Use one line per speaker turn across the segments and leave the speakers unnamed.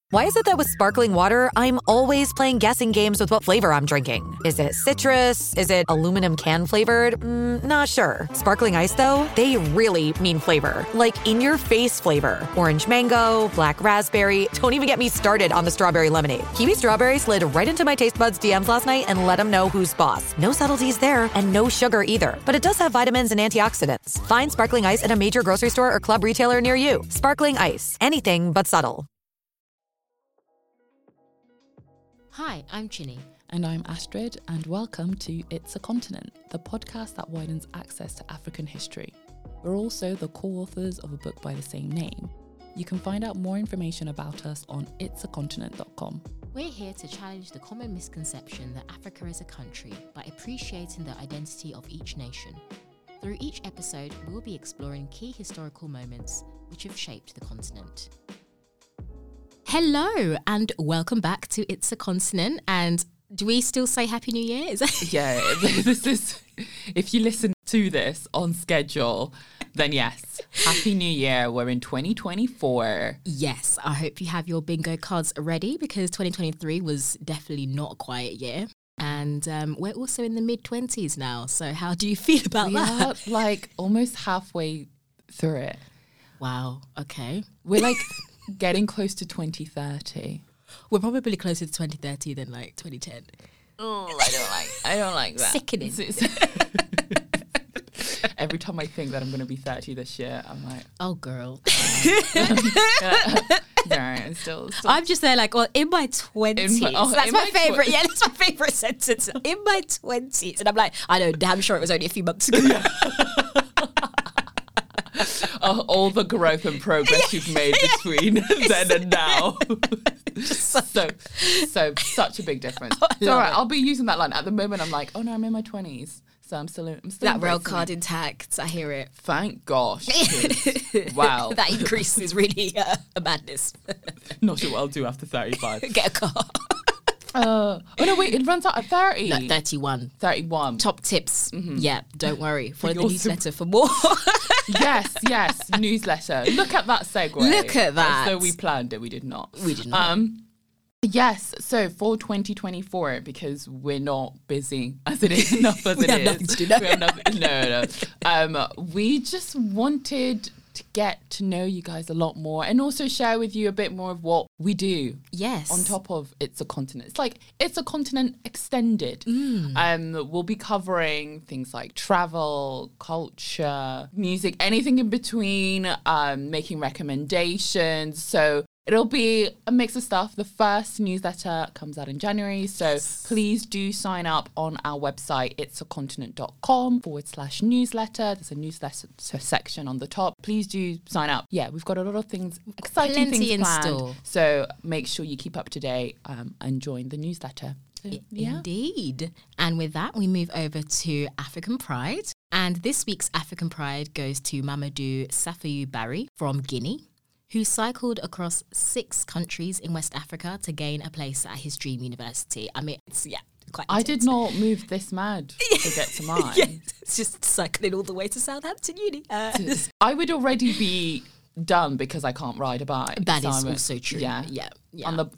Why is it that with sparkling water, I'm always playing guessing games with what flavor I'm drinking? Is it citrus? Is it aluminum can flavored? Not sure. Sparkling ice, though, they really mean flavor. Like in-your-face flavor. Orange mango, black raspberry. Don't even get me started on the strawberry lemonade. Kiwi strawberry slid right into my taste buds DMs last night and let them know who's boss. No subtleties there, and no sugar either. But it does have vitamins and antioxidants. Find sparkling ice at a major grocery store or club retailer near you. Sparkling ice. Anything but subtle.
Hi, I'm Chinny.
And I'm Astrid, and welcome to It's a Continent, the podcast that widens access to African history. We're also the co-authors of a book by the same name. You can find out more information about us on itsacontinent.com.
We're here to challenge the common misconception that Africa is a country by appreciating the identity of each nation. Through each episode, we'll be exploring key historical moments which have shaped the continent. Hello and welcome back to It's a Continent. And do we still say Happy New Year?
Yeah, this is, if you listen to this on schedule, then yes, Happy New Year. We're in 2024.
Yes, I hope you have your bingo cards ready because 2023 was definitely not a quiet year. And we're also in the mid-20s now. So how do you feel about that?
We are like almost halfway through it.
Wow, okay.
We're like getting close to 2030.
We're probably closer to 2030 than like 2010.
Oh, I don't like that.
Sickening.
Every time I think that I'm going to be 30 this year, I'm like,
oh, girl.
No, still.
I'm just there like, well, in my 20s. That's my favourite. Yeah, that's my favourite sentence. In my 20s. And I'm like, I know, damn sure it was only a few months ago.
All the growth and progress you've made between then and now. so such a big difference. It's all right. I'll be using that line. At the moment, I'm like, oh no, I'm in my 20s. So I'm still
that rail card intact. I hear it.
Thank gosh. Wow.
That increase is really a madness.
Not sure what I'll do after 35.
Get a car.
Oh no, wait, it runs out at 30.
No, 31.
31.
Top tips. Mm-hmm. Yeah, don't worry. Follow the newsletter for more.
Yes, newsletter. Look at that segue.
Look at that.
So we planned it, we did not.
We did not.
Yes, so for 2024, because we're not busy as it is, enough as it is.
We have nothing to do. No.
We have nothing, no. We just wanted to get to know you guys a lot more and also share with you a bit more of what we do.
Yes.
On top of It's a Continent. It's like It's a Continent extended. We'll be covering things like travel, culture, music, anything in between, making recommendations. So it'll be a mix of stuff. The first newsletter comes out in January. So please do sign up on our website, itsacontinent.com/newsletter. There's a newsletter section on the top. Please do sign up. Yeah, we've got a lot of things, exciting things planned. Store. So make sure you keep up to date and join the newsletter. So, yeah.
Indeed. And with that, we move over to African Pride. And this week's African Pride goes to Mamadou Safayu Barry from Guinea, who cycled across 6 countries in West Africa to gain a place at his dream university. I mean, it's, quite intense.
I did not move this mad to get to mine.
Yeah, it's just cycling all the way to Southampton Uni.
I would already be done because I can't ride a bike.
That is also true.
Yeah.
On
the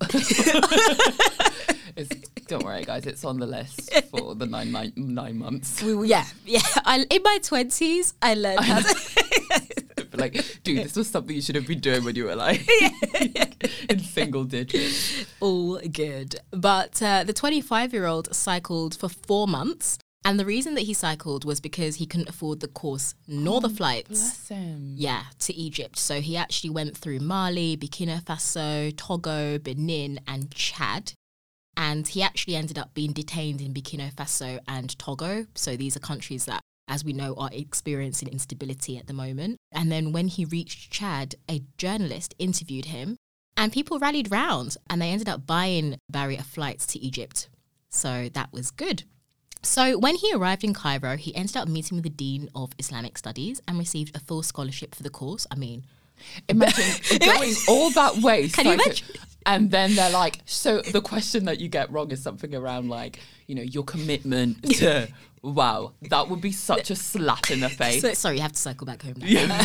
don't worry, guys. It's on the list for the 9 months.
In my 20s, I learned how to.
Like, dude, this was something you should have been doing when you were like in single digits.
All good. But the 25-year-old cycled for 4 months. And the reason that he cycled was because he couldn't afford the course nor the flights.
Bless him.
Yeah, to Egypt. So he actually went through Mali, Burkina Faso, Togo, Benin, and Chad. And he actually ended up being detained in Burkina Faso and Togo. So these are countries that, as we know, are experiencing instability at the moment. And then when he reached Chad, a journalist interviewed him and people rallied round and they ended up buying Barry a flight to Egypt. So that was good. So when he arrived in Cairo, he ended up meeting with the Dean of Islamic Studies and received a full scholarship for the course. I mean,
imagine going all that way.
Can you imagine?
And then they're like, so the question that you get wrong is something around like, you know, your commitment to, wow, that would be such a slap in the face.
So, sorry, you have to cycle back home now.
Yeah.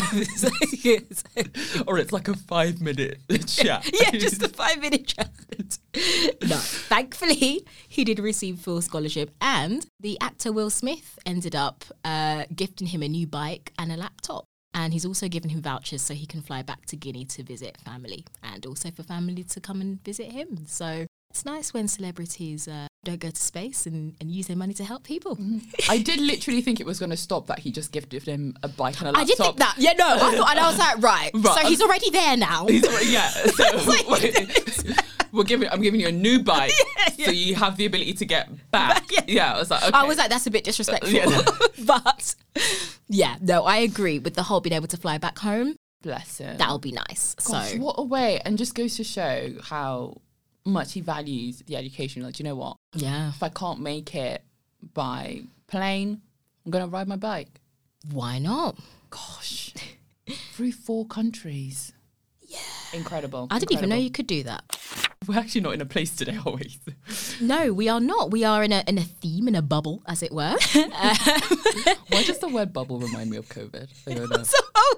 Or it's like a 5-minute chat.
Yeah, just a 5-minute chat. No, thankfully, he did receive full scholarship, and the actor Will Smith ended up gifting him a new bike and a laptop. And he's also given him vouchers so he can fly back to Guinea to visit family, and also for family to come and visit him. So it's nice when celebrities don't go to space and use their money to help people.
I did literally think it was going to stop that he just gifted him a bike and a laptop.
I did think that. Yeah, no. I thought, and I was like, right. So he's already there now.
Yeah. So I'm giving you a new bike, so you have the ability to get back. Yeah. I was like, okay.
I was like, that's a bit disrespectful. But yeah, no, I agree with the whole being able to fly back home.
Bless him.
That'll be nice.
Gosh,
so
what a way. And just goes to show how much he values the education. Like, you know what?
Yeah.
If I can't make it by plane, I'm going to ride my bike.
Why not?
Gosh. Through 4 countries. Yeah. Incredible.
I didn't even know you could do that.
We're actually not in a place today, are we?
No, we are not. We are in a theme, in a bubble, as it were.
Why does the word bubble remind me of COVID? I don't know.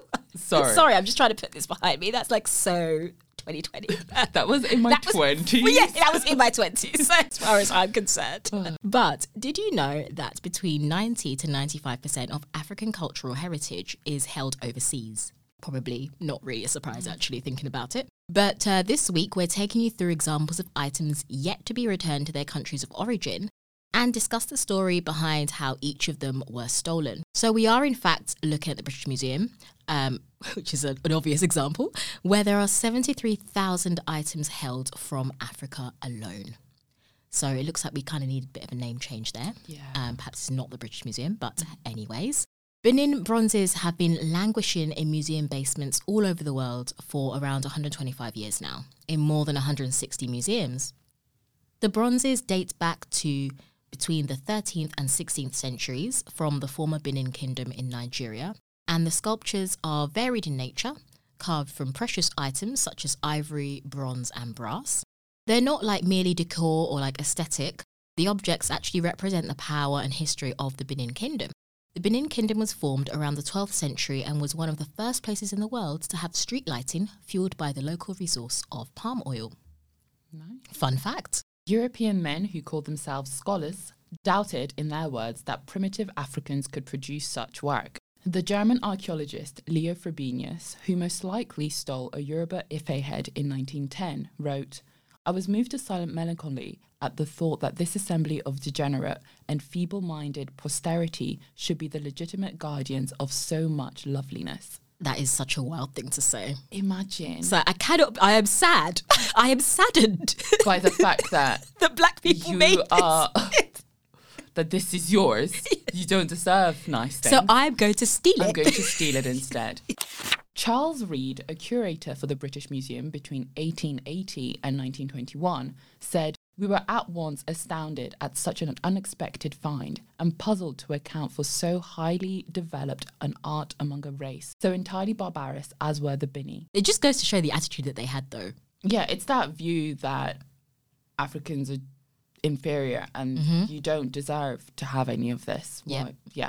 Sorry, I'm just trying to put this behind me. That's like so 2020.
That was in my 20s.
Yeah, that was in my 20s, as far as I'm concerned. But did you know that between 90 to 95% of African cultural heritage is held overseas? Probably not really a surprise, actually, thinking about it. But this week, we're taking you through examples of items yet to be returned to their countries of origin and discuss the story behind how each of them were stolen. So we are, in fact, looking at the British Museum, which is an obvious example, where there are 73,000 items held from Africa alone. So it looks like we kind of need a bit of a name change there.
Yeah.
Perhaps it's not the British Museum, but anyways. Benin bronzes have been languishing in museum basements all over the world for around 125 years now, in more than 160 museums. The bronzes date back to between the 13th and 16th centuries from the former Benin Kingdom in Nigeria, and the sculptures are varied in nature, carved from precious items such as ivory, bronze and brass. They're not like merely decor or like aesthetic. The objects actually represent the power and history of the Benin Kingdom. The Benin Kingdom was formed around the 12th century and was one of the first places in the world to have street lighting fueled by the local resource of palm oil.
Nice.
Fun fact.
European men who called themselves scholars doubted, in their words, that primitive Africans could produce such work. The German archaeologist Leo Frobenius, who most likely stole a Yoruba Ife head in 1910, wrote, "I was moved to silent melancholy at the thought that this assembly of degenerate and feeble-minded posterity should be the legitimate guardians of so much loveliness."
That is such a wild thing to say.
Imagine.
So I am sad. I am saddened.
By the fact that
that black people made this.
That this is yours. You don't deserve nice things.
So I'm going to steal it.
I'm going to steal it instead. Charles Reed, a curator for the British Museum between 1880 and 1921, said, "We were at once astounded at such an unexpected find and puzzled to account for so highly developed an art among a race, so entirely barbarous as were the Bini."
It just goes to show the attitude that they had, though.
Yeah, it's that view that Africans are inferior and you don't deserve to have any of this.
Yeah.
Yeah.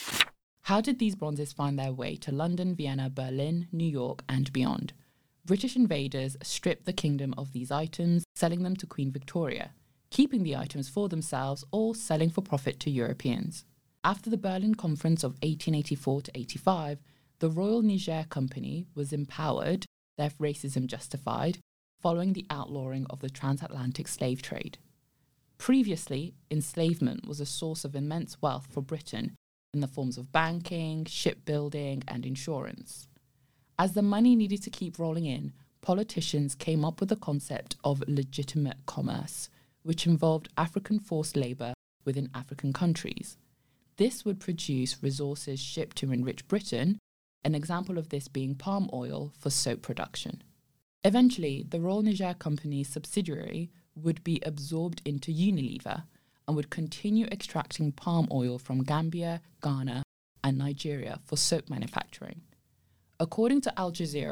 How did these bronzes find their way to London, Vienna, Berlin, New York, and beyond? British invaders stripped the kingdom of these items, selling them to Queen Victoria, keeping the items for themselves or selling for profit to Europeans. After the Berlin Conference of 1884 to 85, the Royal Niger Company was empowered, their racism justified, following the outlawing of the transatlantic slave trade. Previously, enslavement was a source of immense wealth for Britain in the forms of banking, shipbuilding, and insurance. As the money needed to keep rolling in, politicians came up with the concept of legitimate commerce, which involved African forced labour within African countries. This would produce resources shipped to enrich Britain, an example of this being palm oil for soap production. Eventually, the Royal Niger Company's subsidiary would be absorbed into Unilever and would continue extracting palm oil from Gambia, Ghana, and Nigeria for soap manufacturing. According to Al Jazeera,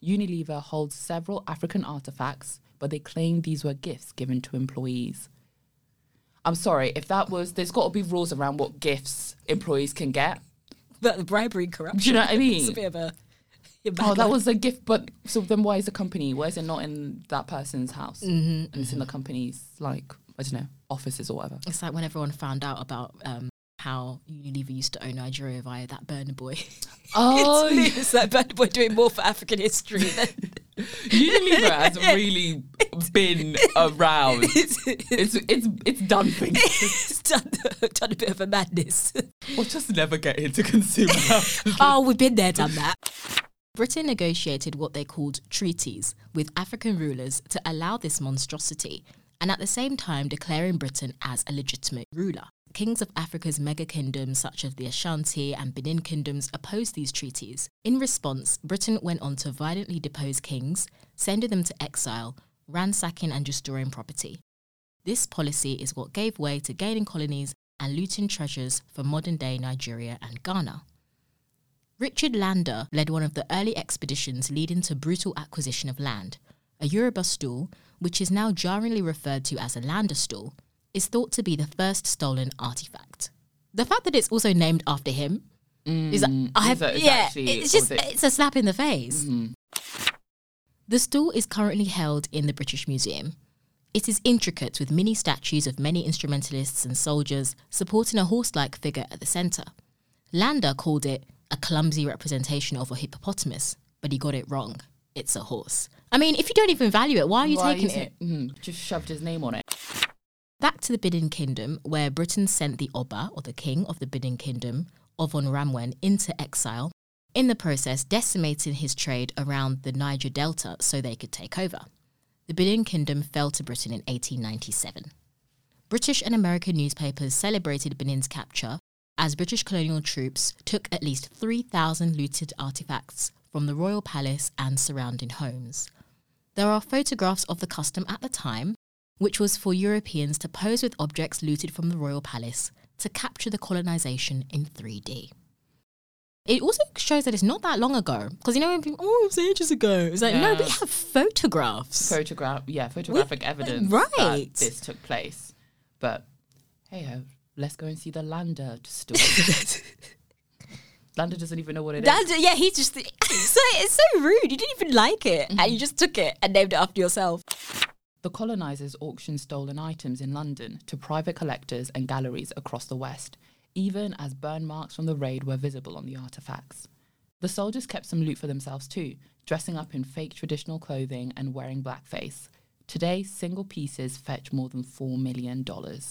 Unilever holds several African artifacts, but they claim these were gifts given to employees. I'm sorry, if that was, there's got to be rules around what gifts employees can get.
But the bribery and corruption.
Do you know what I mean?
It's a bit of a...
Oh, that was a gift, but so then why is the company, why is it not in that person's house? And it's in the company's, like, I don't know, offices or whatever.
It's like when everyone found out about how Unilever used to own Nigeria via that Burna Boy.
Oh,
it's like Burna Boy doing more for African history than...
Unilever has really been around. It's done things.
It's done a bit of a madness.
We'll just never get into consumer health.
Oh, we've been there, done that. Britain negotiated what they called treaties with African rulers to allow this monstrosity, and at the same time declaring Britain as a legitimate ruler. Kings of Africa's mega kingdoms such as the Ashanti and Benin kingdoms opposed these treaties. In response, Britain went on to violently depose kings, sending them to exile, ransacking and destroying property. This policy is what gave way to gaining colonies and looting treasures for modern-day Nigeria and Ghana. Richard Lander led one of the early expeditions leading to brutal acquisition of land. A Yoruba stool, which is now jarringly referred to as a Lander stool, is thought to be the first stolen artifact. The fact that it's also named after him is it's a slap in the face. Mm-hmm. The stool is currently held in the British Museum. It is intricate with mini statues of many instrumentalists and soldiers supporting a horse-like figure at the centre. Lander called it a clumsy representation of a hippopotamus, but he got it wrong. It's a horse. I mean, if you don't even value it, why are you taking it?
Just shoved his name on it.
Back to the Benin Kingdom, where Britain sent the Oba, or the king of the Benin Kingdom, Ovon Ramwen, into exile, in the process decimating his trade around the Niger Delta so they could take over. The Benin Kingdom fell to Britain in 1897. British and American newspapers celebrated Benin's capture as British colonial troops took at least 3,000 looted artefacts from the royal palace and surrounding homes. There are photographs of the custom at the time, which was for Europeans to pose with objects looted from the royal palace to capture the colonisation in 3D. It also shows that it's not that long ago, because it was ages ago. It's like, no, we have photographs.
Photographic evidence that this took place. But, hey-ho, let's go and see the Lander story. Lander doesn't even know what it is.
Yeah, he's just... It's so rude. You didn't even like it, and you just took it and named it after yourself.
The colonisers auctioned stolen items in London to private collectors and galleries across the West, even as burn marks from the raid were visible on the artefacts. The soldiers kept some loot for themselves too, dressing up in fake traditional clothing and wearing blackface. Today, single pieces fetch more than $4 million.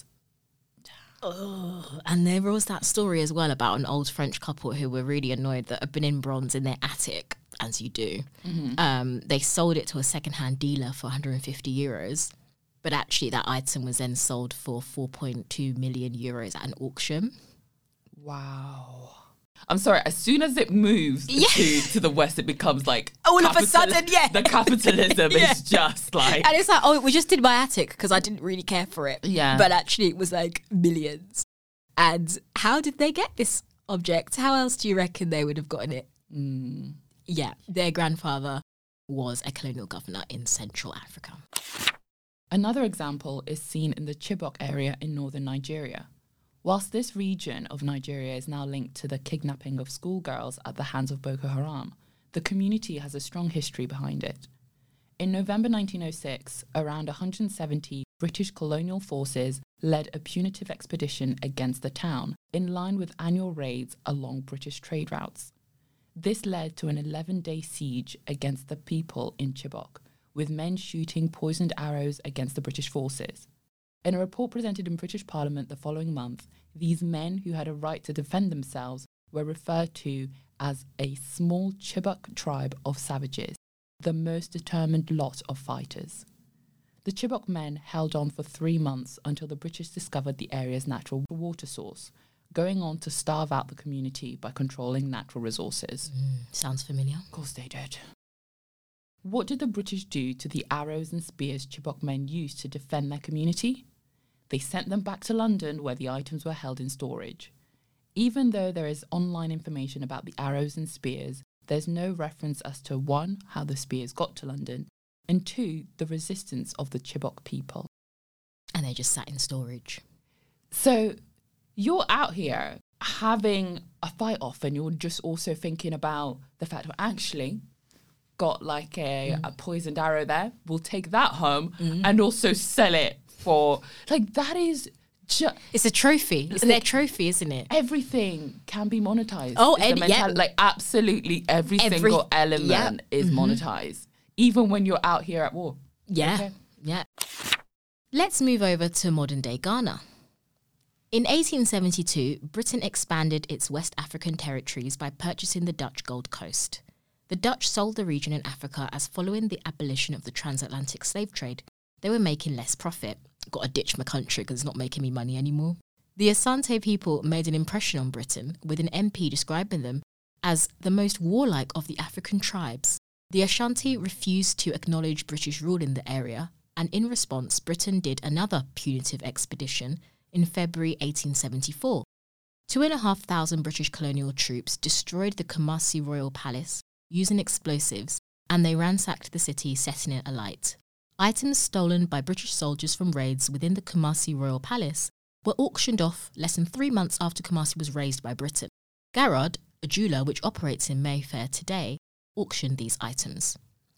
Oh, and there was that story as well about an old French couple who were really annoyed that a Benin bronze in their attic, as you do, they sold it to a second-hand dealer for €150, but actually that item was then sold for 4.2 million euros at an auction.
Wow. I'm sorry, as soon as it moves to the West, it becomes like...
All of a sudden,
the capitalism is just like...
And it's like, oh, we just did my attic because I didn't really care for it.
Yeah.
But actually it was like millions. And how did they get this object? How else do you reckon they would have gotten it? Yeah, their grandfather was a colonial governor in Central Africa.
Another example is seen in the Chibok area in northern Nigeria. Whilst this region of Nigeria is now linked to the kidnapping of schoolgirls at the hands of Boko Haram, the community has a strong history behind it. In November 1906, around 170 British colonial forces led a punitive expedition against the town, in line with annual raids along British trade routes. This led to an 11-day siege against the people in Chibok, with men shooting poisoned arrows against the British forces. In a report presented in British Parliament the following month, these men who had a right to defend themselves were referred to as a small Chibok tribe of savages, the most determined lot of fighters. The Chibok men held on for 3 months until the British discovered the area's natural water source, going on to starve out the community by controlling natural resources.
Sounds familiar.
Of course they did. What did the British do to the arrows and spears Chibok men used to defend their community? They sent them back to London where the items were held in storage. Even though there is online information about the arrows and spears, there's no reference as to 1, how the spears got to London, and 2, the resistance of the Chibok people.
And they just sat in storage.
So you're out here having a fight off, and you're just also thinking about the fact that actually got like a poisoned arrow there. We'll take that home and also sell it for, like, that is
it's a trophy. It's their trophy, isn't it?
Everything can be monetized.
Oh,
like absolutely every single element is monetized, even when you're out here at war.
Yeah, okay. Yeah. Let's move over to modern day Ghana. In 1872, Britain expanded its West African territories by purchasing the Dutch Gold Coast. The Dutch sold the region in Africa as following the abolition of the transatlantic slave trade, they were making less profit. Got to ditch my country because it's not making me money anymore. The Asante people made an impression on Britain, with an MP describing them as the most warlike of the African tribes. The Ashanti refused to acknowledge British rule in the area, and in response, Britain did another punitive expedition in February 1874. 2,500 British colonial troops destroyed the Kumasi Royal Palace using explosives, and they ransacked the city, setting it alight. Items stolen by British soldiers from raids within the Kumasi Royal Palace were auctioned off less than 3 months after Kumasi was razed by Britain. Garrard, a jeweller which operates in Mayfair today, auctioned these items.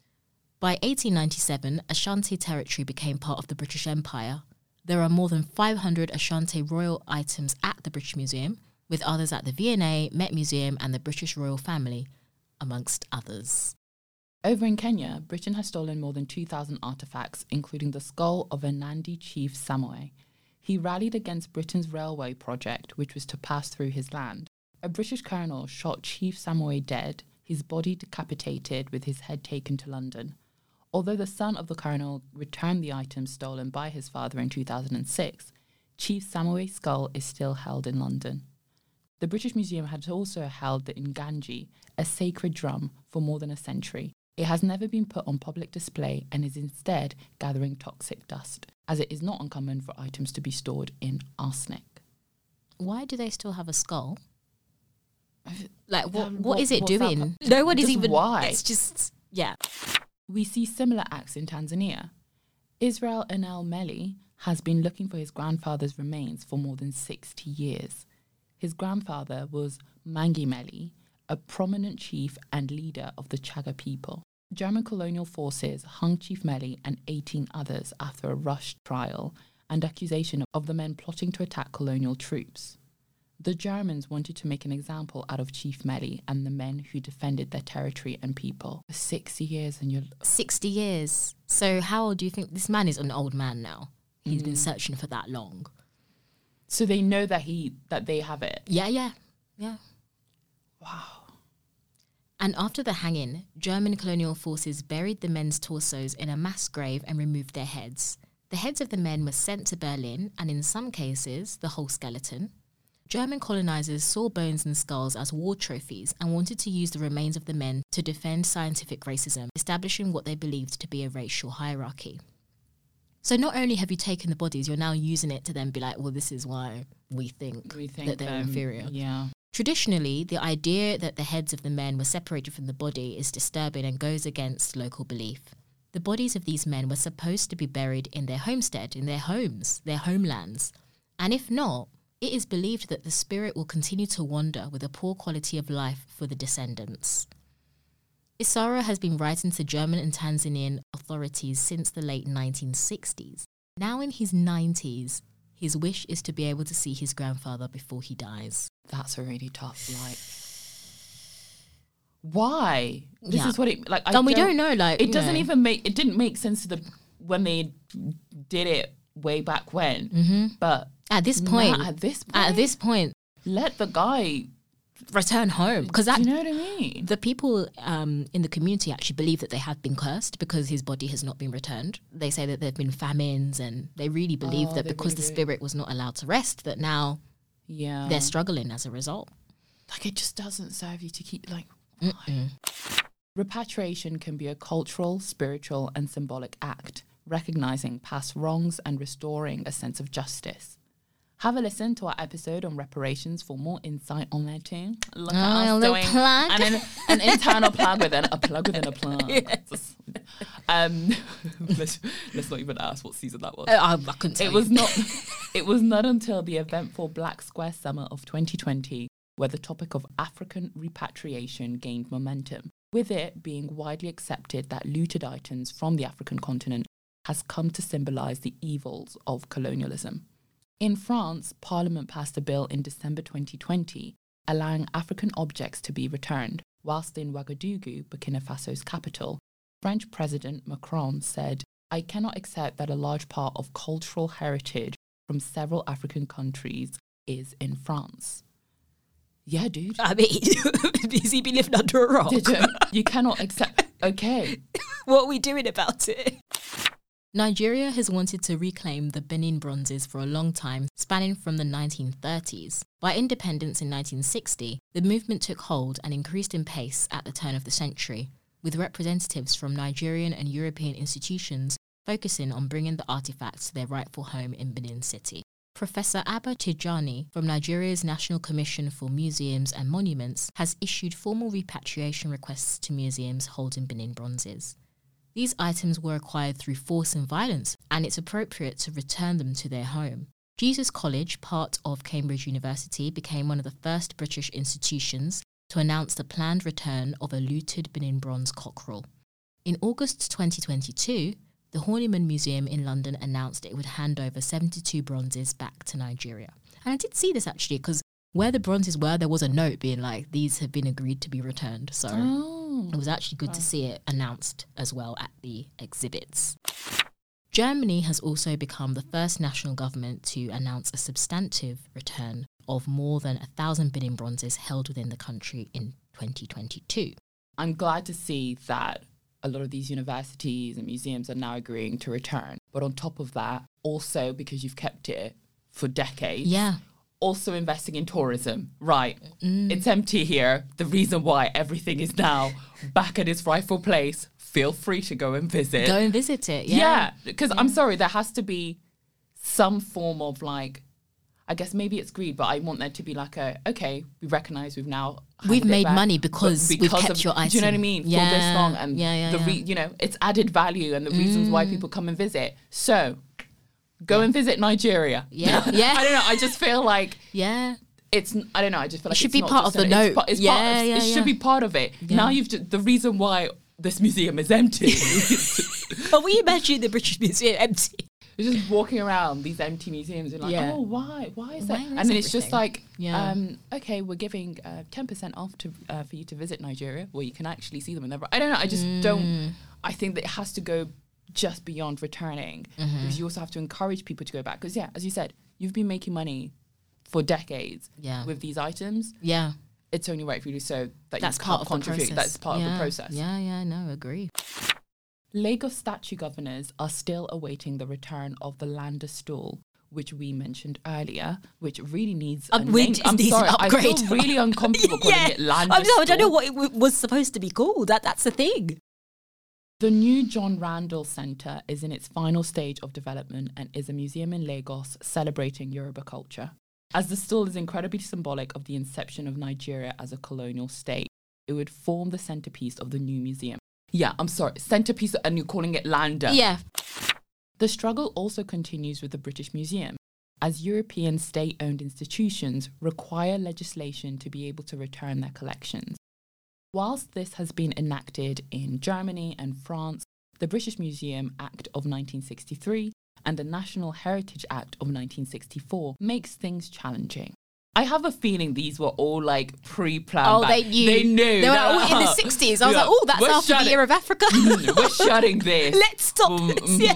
By 1897, Ashanti territory became part of the British Empire. There are more than 500 Ashanti royal items at the British Museum, with others at the V&A, Met Museum and the British Royal Family, amongst others.
Over in Kenya, Britain has stolen more than 2,000 artefacts, including the skull of a Nandi chief Samoe. He rallied against Britain's railway project, which was to pass through his land. A British colonel shot Chief Samoe dead, his body decapitated with his head taken to London. Although the son of the colonel returned the items stolen by his father in 2006, Chief Samoe's skull is still held in London. The British Museum had also held the Nganji, a sacred drum, for more than a century. It has never been put on public display and is instead gathering toxic dust, as it is not uncommon for items to be stored in arsenic.
Why do they still have a skull? Like, what is it doing? No one is even...
Why?
It's just... Yeah.
We see similar acts in Tanzania. Israel Enel Meli has been looking for his grandfather's remains for more than 60 years. His grandfather was Mangi Meli, a prominent chief and leader of the Chaga people. German colonial forces hung Chief Meli and 18 others after a rushed trial and accusation of the men plotting to attack colonial troops. The Germans wanted to make an example out of Chief Meli and the men who defended their territory and people. For 60 years and you're...
60 years. So how old do you think... This man is an old man now. He's been searching for that long.
So they know that they have it?
Yeah.
Wow.
And after the hanging, German colonial forces buried the men's torsos in a mass grave and removed their heads. The heads of the men were sent to Berlin, and in some cases, the whole skeleton. German colonizers saw bones and skulls as war trophies and wanted to use the remains of the men to defend scientific racism, establishing what they believed to be a racial hierarchy. So not only have you taken the bodies, you're now using it to then be like, well, this is why we think that they're inferior.
Yeah.
Traditionally, the idea that the heads of the men were separated from the body is disturbing and goes against local belief. The bodies of these men were supposed to be buried in their homestead, in their homes, their homelands. And if not, it is believed that the spirit will continue to wander with a poor quality of life for the descendants. Isara has been writing to German and Tanzanian authorities since the late 1960s. Now in his 90s, his wish is to be able to see his grandfather before he dies.
That's a really tough, why? This is what it,
we don't know,
it doesn't even it didn't make sense to when they did it way back when. Mm-hmm. But
at this point, let
the guy
return home, because
do you know what I mean?
The people in the community actually believe that they have been cursed because his body has not been returned. They say that there have been famines, and they really believe that because the spirit was not allowed to rest, that now they're struggling as a result.
It just doesn't serve you to keep why? Repatriation can be a cultural, spiritual and symbolic act, recognizing past wrongs and restoring a sense of justice. Have a listen to our episode on reparations for more insight on there too. Look
a
at us
little
doing
plug.
an internal plug within a plug within a plug.
Yes.
Let's not even ask what season that was.
I couldn't tell
It
you.
was not. It was not until the eventful Black Square Summer of 2020 where the topic of African repatriation gained momentum, with it being widely accepted that looted items from the African continent has come to symbolise the evils of colonialism. In France, Parliament passed a bill in December 2020 allowing African objects to be returned, whilst in Ouagadougou, Burkina Faso's capital, French President Macron said, "I cannot accept that a large part of cultural heritage from several African countries is in France." Yeah, dude.
I mean, has he been living under a rock?
Did you? You cannot accept. Okay.
What are we doing about it? Nigeria has wanted to reclaim the Benin bronzes for a long time, spanning from the 1930s. By independence in 1960, the movement took hold and increased in pace at the turn of the century, with representatives from Nigerian and European institutions focusing on bringing the artifacts to their rightful home in Benin City. Professor Abba Tijani from Nigeria's National Commission for Museums and Monuments has issued formal repatriation requests to museums holding Benin bronzes. These items were acquired through force and violence, and it's appropriate to return them to their home. Jesus College, part of Cambridge University, became one of the first British institutions to announce the planned return of a looted Benin bronze cockerel. In August 2022, the Horniman Museum in London announced it would hand over 72 bronzes back to Nigeria. And I did see this actually, because where the bronzes were, there was a note being like, these have been agreed to be returned. So it was actually good to see it announced as well at the exhibits. Germany has also become the first national government to announce a substantive return of more than 1,000 Benin bronzes held within the country in 2022.
I'm glad to see that a lot of these universities and museums are now agreeing to return. But on top of that, also because you've kept it for decades, also investing in tourism. Right, it's empty here. The reason why everything is now back at its rightful place, feel free to go and visit.
Go and visit it,
because I'm sorry, there has to be some form of like, I guess maybe it's greed, but I want there to be like okay, we recognise we've now
we've made
back,
money because we've kept your item.
Do you know what I mean?
Yeah.
For this long, and you know, it's added value and the reasons why people come and visit. So go and visit Nigeria.
Yeah.
I don't know. I just feel like it's. I don't know. I just feel like
it should
it's
be
not
part
just
of the note.
It should be part of it.
Yeah.
Now you've the reason why this museum is empty.
But we imagine the British Museum empty.
You're just walking around these empty museums and like, oh, why is that? And then it's just like, okay, we're giving 10% off to for you to visit Nigeria, where you can actually see them. I don't know. I just don't. I think that it has to go just beyond returning, because you also have to encourage people to go back. Because as you said, you've been making money for decades with these items. Yeah, it's only right for you to so that that's you part of contribute. The process. That's part of the process.
No, agree.
Lagos statue governors are still awaiting the return of the Lander stool, which we mentioned earlier, which really needs a name. I'm sorry, I feel really uncomfortable calling it Lander stool.
I don't know what it was supposed to be called. That's the thing.
The new John Randall Centre is in its final stage of development and is a museum in Lagos celebrating Yoruba culture. As the stool is incredibly symbolic of the inception of Nigeria as a colonial state, it would form the centrepiece of the new museum. Yeah, I'm sorry, centrepiece, and you're calling it Lander.
Yeah.
The struggle also continues with the British Museum, as European state-owned institutions require legislation to be able to return their collections. Whilst this has been enacted in Germany and France, the British Museum Act of 1963 and the National Heritage Act of 1964 makes things challenging. I have a feeling these were all like pre-planned.
Oh, they knew.
They
were all in the 60s. I was like, oh, that's after the year of Africa.
We're shutting this.
Let's stop this. Yeah.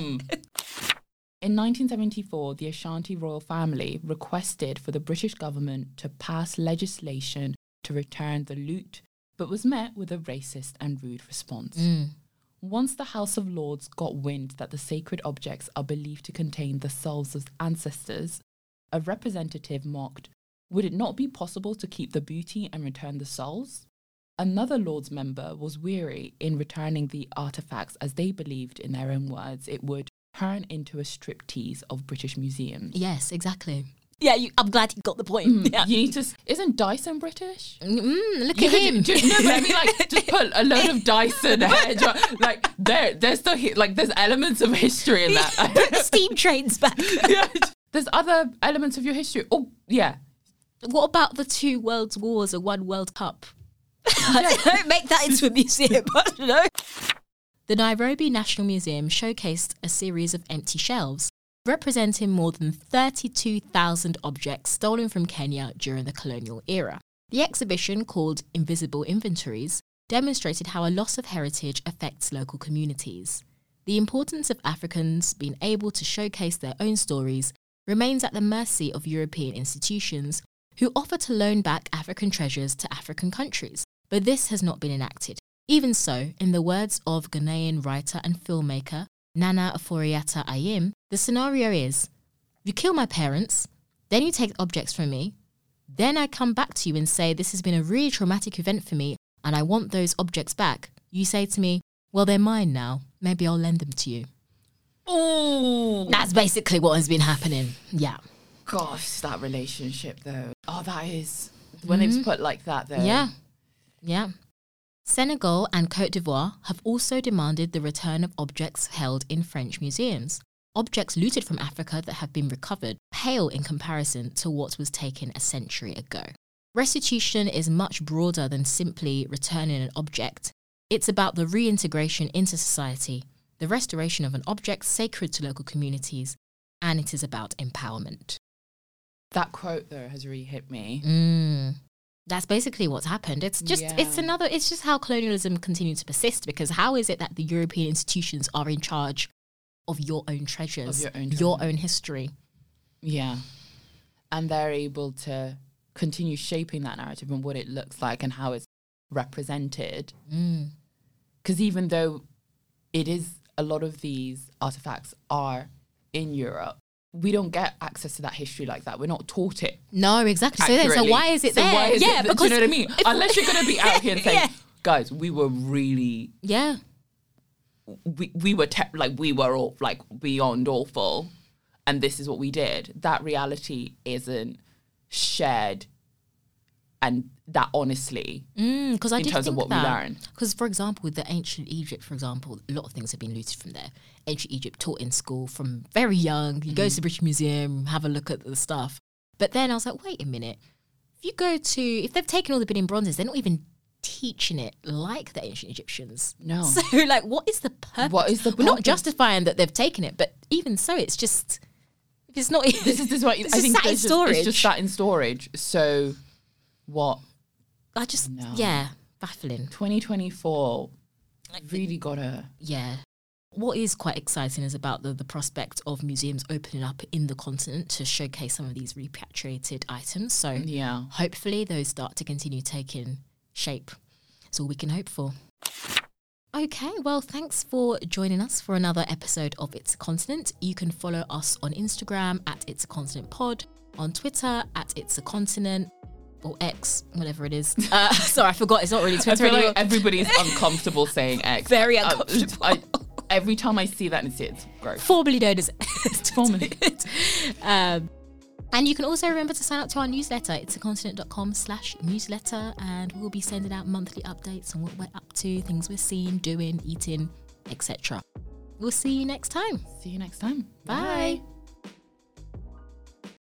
In 1974, the Ashanti royal family requested for the British government to pass legislation to return the loot, but was met with a racist and rude response. Once the House of Lords got wind that the sacred objects are believed to contain the souls of ancestors, a representative mocked, "Would it not be possible to keep the booty and return the souls?" Another Lords member was weary in returning the artefacts as they believed, in their own words, it would turn into a striptease of British museums.
Yes, exactly. Yeah, I'm glad you got the point. Yeah.
You need to. Isn't Dyson British?
Look at him.
No, but I mean, like, just put a load of Dyson head. Like, there's still there's elements of history in that.
Steam trains back.
Yeah, there's other elements of your history. Oh, yeah.
What about the 2 world wars and 1 World Cup? Don't make that into a museum. I don't know. The Nairobi National Museum showcased a series of empty shelves representing more than 32,000 objects stolen from Kenya during the colonial era. The exhibition, called Invisible Inventories, demonstrated how a loss of heritage affects local communities. The importance of Africans being able to showcase their own stories remains at the mercy of European institutions who offer to loan back African treasures to African countries. But this has not been enacted. Even so, in the words of Ghanaian writer and filmmaker Nana Aforiata Ayim, the scenario is, you kill my parents, then you take objects from me, then I come back to you and say this has been a really traumatic event for me and I want those objects back. You say to me, well, they're mine now. Maybe I'll lend them to you.
Oh,
That's basically what has been happening. Yeah.
gosh, that relationship though. Oh, that is when it's put like that though.
Yeah. Yeah. Senegal and Côte d'Ivoire have also demanded the return of objects held in French museums. Objects looted from Africa that have been recovered pale in comparison to what was taken a century ago. Restitution is much broader than simply returning an object. It's about the reintegration into society, the restoration of an object sacred to local communities, and it is about empowerment.
That quote though has really hit me.
That's basically what's happened. It's just, it's just how colonialism continued to persist, because how is it that the European institutions are in charge of your own treasures, your own history?
Yeah. And they're able to continue shaping that narrative and what it looks like and how it's represented. Because even though it is, a lot of these artifacts are in Europe, we don't get access to that history like that. We're not taught it.
No, exactly. So why is it there?
Why is it,
because
do you know what I mean? Unless you're going to be out here and saying, guys, we were really...
Yeah.
We were we were all like beyond awful, and this is what we did. That reality isn't shared, and that honestly,
because I
in
did
terms
think
of what
that,
we learn.
Because for example, with the ancient Egypt, for example, a lot of things have been looted from there. Ancient Egypt taught in school from very young. You go to the British Museum, have a look at the stuff. But then I was like, wait a minute. If they've taken all the Benin bronzes, they're not even teaching it like the ancient Egyptians.
No.
So like, what is the purpose?
What is the
We're not
purpose?
justifying that they've taken it, but even so, it's just, it's not.
This is what
it's
I think.
sat in storage.
It's just sat in storage. So, what?
Baffling.
2024 really gotta.
Yeah. What is quite exciting is about the prospect of museums opening up in the continent to showcase some of these repatriated items. So hopefully those start to continue taking shape. That's all we can hope for. Okay, well, thanks for joining us for another episode of It's a Continent. You can follow us on Instagram at It's a Continent Pod, on Twitter at It's a Continent, or X, whatever it is. Sorry, I forgot. It's not really Twitter
I feel
anymore.
like everybody's uncomfortable saying X.
Very uncomfortable.
Every time I see that, it's gross.
Formerly known as
Formerly.
And you can also remember to sign up to our newsletter. It's acontinent.com/newsletter, and we'll be sending out monthly updates on what we're up to, things we're seeing, doing, eating, etc. We'll see you next time.
See you next time.
Bye.